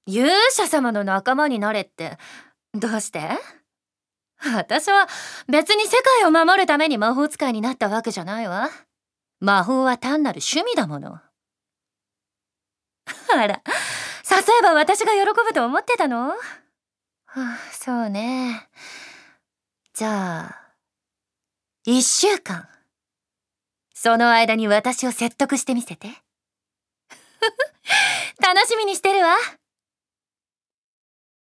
勇者様の仲間になれって、どうして？私は別に世界を守るために魔法使いになったわけじゃないわ。魔法は単なる趣味だもの。あら、誘えば私が喜ぶと思ってたの？はあ、そうね。じゃあ、1週間。その間に私を説得してみせて。楽しみにしてるわ。